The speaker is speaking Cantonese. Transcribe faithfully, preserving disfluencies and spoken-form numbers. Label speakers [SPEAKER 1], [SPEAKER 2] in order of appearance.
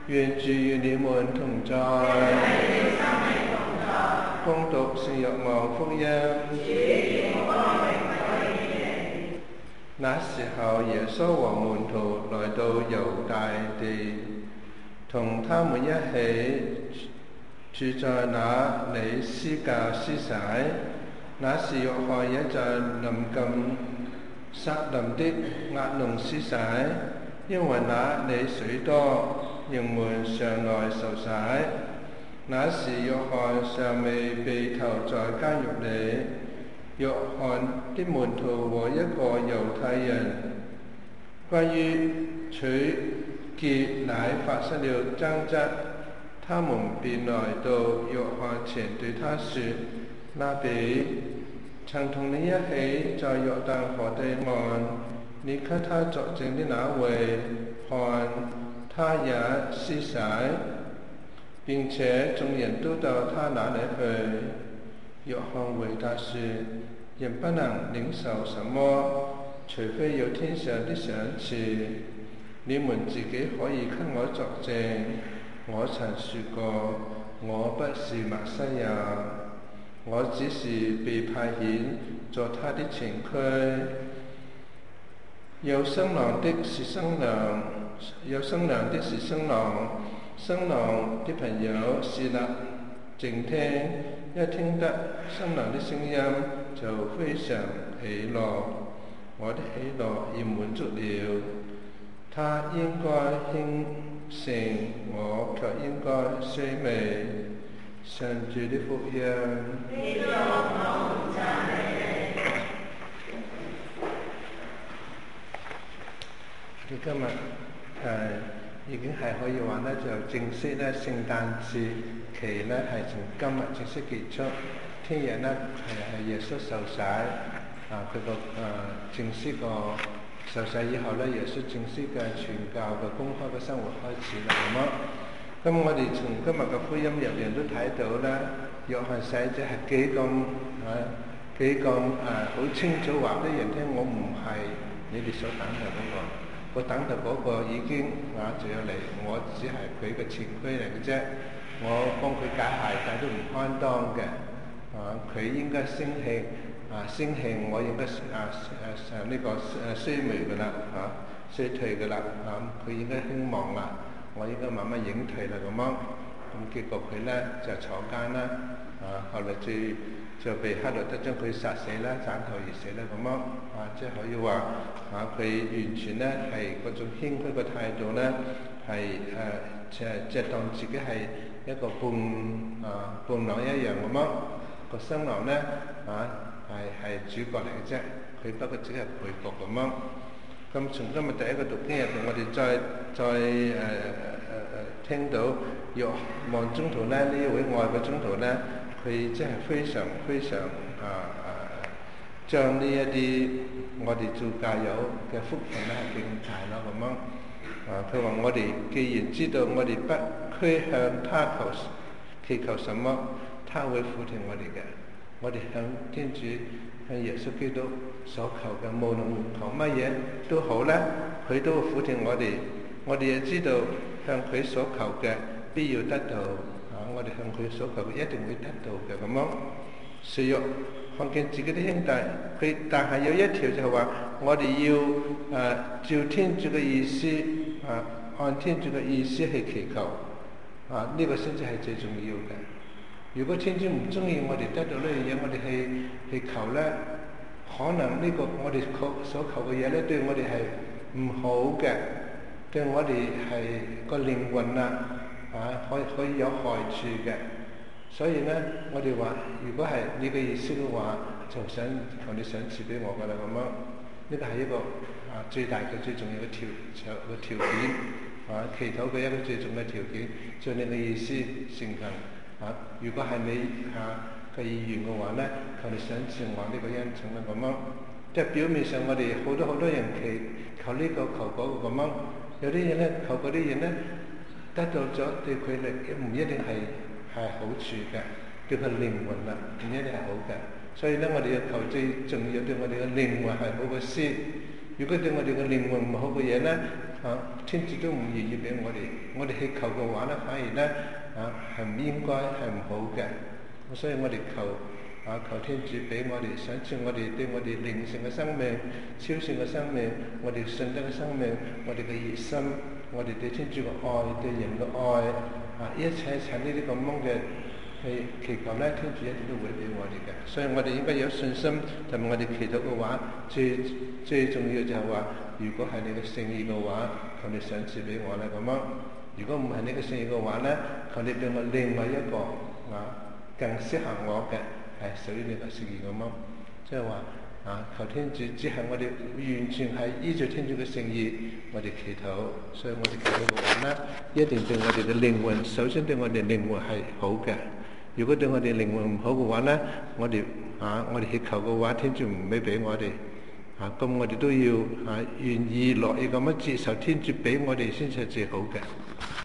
[SPEAKER 1] 願主與你們同在。恭讀聖若望福音。那時候，耶穌和門徒來到猶大地，同他們一起住在那裏施教施洗。那時約翰也在臨近撒冷的亞弄施洗，因為那裏水多，人們上來受洗。那時約翰尚未被投在監獄裏，約翰的門徒和一個猶太人關於取潔奶發生了爭執，他們便來到約翰前對他說：拉比，曾同你一起在約旦河對岸，你給他作證的那位，看他也施洗，並且眾人都到他那裏去。約翰回答說：人不能領受什麼，除非有天上的賞賜。你們自己可以給我作證。我曾說過，我不是默西亞，我只是被派遣做他的前驅。有新郎的是新娘，有新娘的是新郎，新郎的朋友侍立靜聽，一聽得新郎的聲音，就非常喜樂。我的喜樂已滿足了。他應該興盛，我卻應該衰微。上主的福音。你今日誒、呃、已經係可以話咧，就正式咧聖誕節期咧係從今日正式結束。聽日咧係係耶穌受洗啊，佢個誒正式個受洗以後咧，耶穌正式嘅傳教嘅公開嘅生活開始啦，咁啊。咁我哋從今日嘅福音入邊都睇到咧，約翰洗者係幾咁啊幾咁誒好清楚話俾人聽，我唔係你哋所等嘅嗰個。我等到嗰個已經啊，仲有嚟，我只係佢嘅前驅嚟嘅啫。我幫佢解鞋帶都唔堪當嘅，啊，佢應該升興啊，升興，我應該啊誒誒呢個誒衰微嘅啦，嚇衰退嘅啦，啊，佢應該興旺啦，我應該慢慢隱退啦咁樣。咁結果佢咧就坐監啦，啊，後來最就被黑落德將佢殺死啦，斬頭而死啦咁樣，啊，即係可以話啊，佢完全咧係嗰種謙虛嘅態度咧，係誒即係即係當自己係一個伴啊伴郎一樣咁樣。個新郎咧啊係係主角嚟嘅啫，佢不過只係配角咁樣。咁從今日第一個讀經入邊，我哋再再誒誒誒誒聽到若望宗徒咧呢一位外國宗徒咧。佢真係非常非常啊啊，將呢一啲我哋做教友嘅福分咧係敬大咯咁樣啊！佢話我哋既然知道我哋不拘向他求祈求什麼，他會俯聽我哋嘅。我哋向天主向耶穌基督所求嘅，無論求乜嘢都好咧，佢都會俯聽我哋。我哋也知道向佢所求嘅必要得到。我哋向佢所求嘅一定會得到嘅咁樣。誰若看見自己的兄弟，佢但係有一條就係話，我哋要誒、呃、照天主嘅意思啊，按天主嘅意思去祈求啊，呢、這個先至係最重要嘅。如果天主唔中意我哋得到呢樣嘢，我哋去去求咧，可能呢個我哋所求嘅嘢咧，對我哋係唔好嘅，對我哋係個靈魂啊。啊，可以可以有害處嘅，所以咧，我哋話，如果係你嘅意思嘅話，就想求你賞賜俾我噶啦咁樣。呢個係一個啊最大嘅最重要嘅條條嘅條件，啊祈禱嘅一個最重要嘅條件，將你嘅意思成行。啊，如果係你啊嘅意願嘅話咧，求你賞賜我呢個恩寵啦咁樣。即係表面上我哋好多好多人祈求呢個求嗰個咁樣，有啲嘢咧求嗰啲嘢咧。得到咗對佢嚟唔一定係係好處嘅，對佢靈魂啦唔一定係好嘅。所以咧，我哋要求最重要對我哋嘅靈魂係好嘅先， 如果對我哋嘅靈魂唔好嘅嘢咧，啊，天主都唔願意俾我哋。我哋去求嘅話咧，反而咧啊係唔應該係唔好嘅。所以我哋求啊求天主俾我哋賞賜我哋對我哋靈性嘅生命、超性嘅生命、我哋信德嘅生命、我哋嘅熱心、我哋對天主嘅愛、對人嘅愛啊，一切一切呢啲咁樣嘅。係祈求咧，天主一定都會俾我哋嘅，所以我哋應該有信心，同埋我哋祈禱嘅話，最最重要就係話，如果係你嘅聖意嘅話，求你賞賜俾我啦咁樣；如果唔係你嘅聖意嘅話咧，求你俾我另外一個啊更適合我嘅，係屬於你嘅聖意咁樣。即係話啊，求天主只係我哋完全係依照天主嘅聖意，我哋祈禱，所以我哋祈禱嘅話咧，一定對我哋嘅靈魂，首先對我哋靈魂係好嘅。如果對我哋靈魂唔好嘅話咧，我哋啊，我哋祈求嘅話，天主唔會俾我哋啊，咁我哋都要啊願意樂意咁樣接受天主俾我哋先係最好嘅。